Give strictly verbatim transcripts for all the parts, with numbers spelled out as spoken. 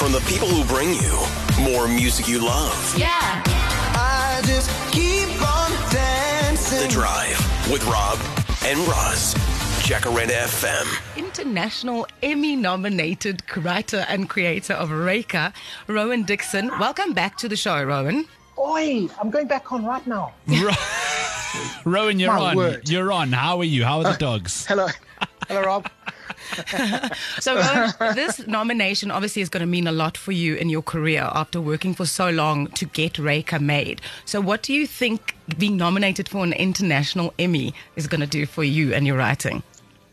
from the people who bring you more music you love. Yeah. I just keep on dancing. The Drive with Rob and Roz. Jacaranda F M. International Emmy-nominated writer and creator of Reka, Rowan Dixon. Welcome back to the show, Rowan. Oi, I'm going back on right now. Rowan, you're My on. word. You're on. How are you? How are the dogs? Hello. Hello, Rob. So, Rowan, this nomination obviously is going to mean a lot for you in your career after working for so long to get Reka made. So what do you think being nominated for an international Emmy is going to do for you and your writing?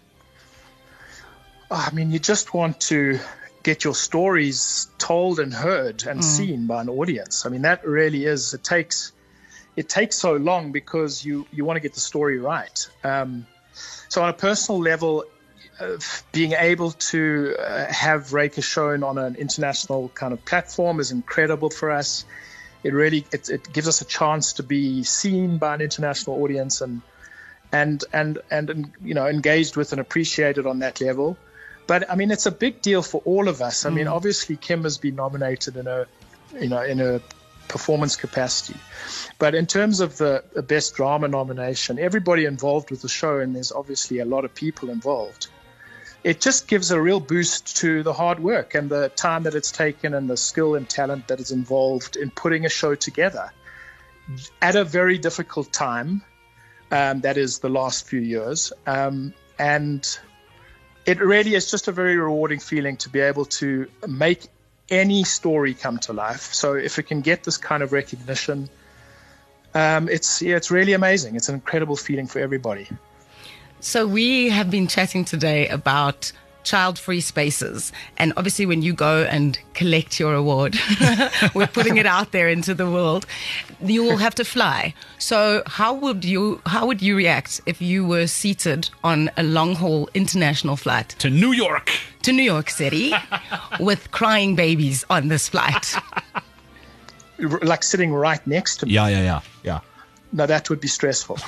Oh, I mean, you just want to get your stories told and heard and mm. seen by an audience. I mean, that really is, it takes it takes so long because you, you want to get the story right. Um, so on a personal level, uh, being able to uh, have Reka shown on an international kind of platform is incredible for us. It really, it, it gives us a chance to be seen by an international audience and, and, and, and, and, you know, engaged with and appreciated on that level. But I mean, it's a big deal for all of us. I mean, mm. obviously, Kim has been nominated in a, you know, in a performance capacity. But in terms of the, the best drama nomination, everybody involved with the show, and there's obviously a lot of people involved, it just gives a real boost to the hard work and the time that it's taken and the skill and talent that is involved in putting a show together at a very difficult time. Um, that is the last few years, um, and. It really is just a very rewarding feeling to be able to make any story come to life. So if it can get this kind of recognition, um, it's yeah, it's really amazing. It's an incredible feeling for everybody. So we have been chatting today about child-free spaces. And obviously when you go and collect your award, we're putting it out there into the world, you will have to fly. So how would you how would you react if you were seated on a long-haul international flight? To New York. To New York City with crying babies on this flight. Like sitting right next to me. Yeah, yeah, yeah. yeah. No, that would be stressful.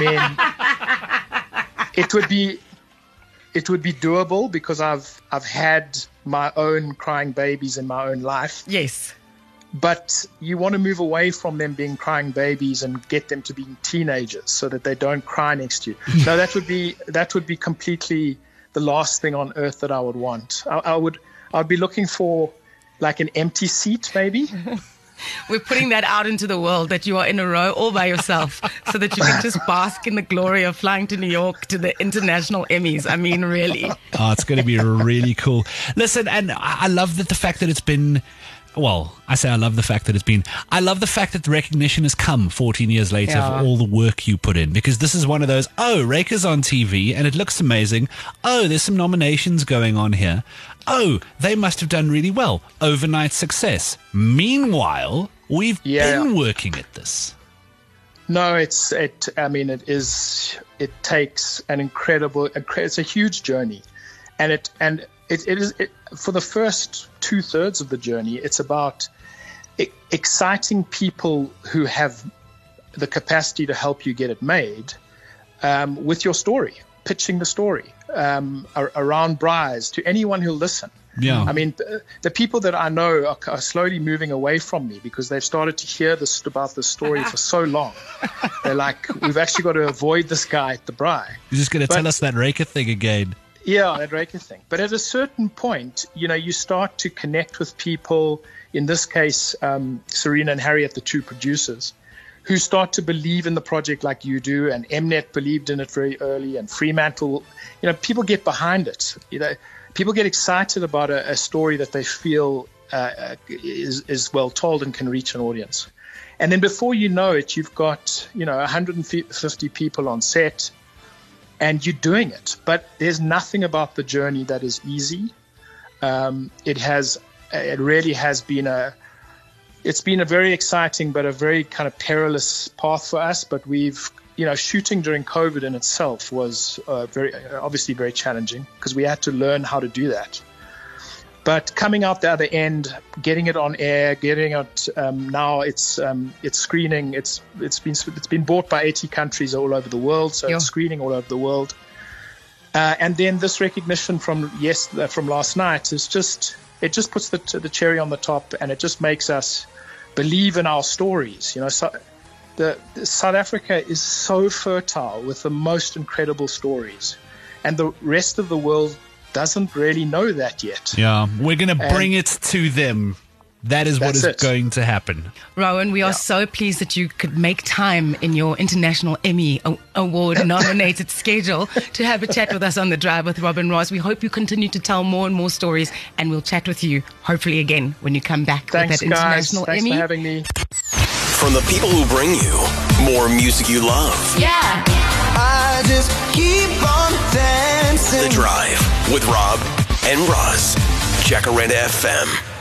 I mean, it would be... It would be doable because I've I've had my own crying babies in my own life. Yes. But you want to move away from them being crying babies and get them to being teenagers so that they don't cry next to you. No, that would be that would be completely the last thing on earth that I would want. I, I would I would be looking for like an empty seat maybe. We're putting that out into the world that you are in a row all by yourself so that you can just bask in the glory of flying to New York to the international Emmys. I mean, really. Oh, it's going to be really cool. Listen, and I love that the fact that it's been, well, I say I love the fact that it's been, I love the fact that the recognition has come fourteen years later Yeah. for all the work you put in, because this is one of those, oh, Reka's on T V and it looks amazing. Oh, there's some nominations going on here. Oh, they must have done really well. Overnight success. Meanwhile, we've Yeah. been working at this. No, it's it. I mean, it is. It takes an incredible. It's a huge journey, and it and it, it is it, for the first two thirds of the journey. It's about e- exciting people who have the capacity to help you get it made um, with your story, pitching the story um, ar- around Bryce to anyone who'll listen. Yeah. I mean, the, the people that I know are, are slowly moving away from me because they've started to hear this about this story for so long. They're like, we've actually got to avoid this guy at the Bry. You're just going to tell us that Reka thing again. Yeah, that Reka thing. But at a certain point, you know, you start to connect with people, in this case, um, Serena and Harriet, the two producers, who start to believe in the project like you do, and Mnet believed in it very early, and Fremantle, you know, people get behind it. You know, people get excited about a, a story that they feel uh, is, is well told and can reach an audience. And then before you know it, you've got, you know, one hundred fifty people on set, and you're doing it. But there's nothing about the journey that is easy. Um, it has, it really has been a, it's been a very exciting but a very kind of perilous path for us. But we've, you know, shooting during COVID in itself was uh, very, obviously very challenging because we had to learn how to do that. But coming out the other end, getting it on air, getting it um, now, it's um, it's screening. It's it's been it's been bought by eighty countries all over the world, so Yeah. it's screening all over the world. Uh, and then this recognition from yes uh, from last night is just it just puts the the cherry on the top, and it just makes us believe in our stories. You know, so the, the South Africa is so fertile with the most incredible stories, and the rest of the world doesn't really know that yet. Yeah, we're going to And- bring it to them. That is what That's is it. going to happen. Rowan, we are Yeah. so pleased that you could make time in your International Emmy A- Award nominated schedule to have a chat with us on The Drive with Rob and Ross. We hope you continue to tell more and more stories, and we'll chat with you hopefully again when you come back Thanks, with that guys. International Thanks Emmy. for having me. From the people who bring you more music you love. Yeah. I just keep on dancing. The Drive with Rob and Roz. Jacaranda F M.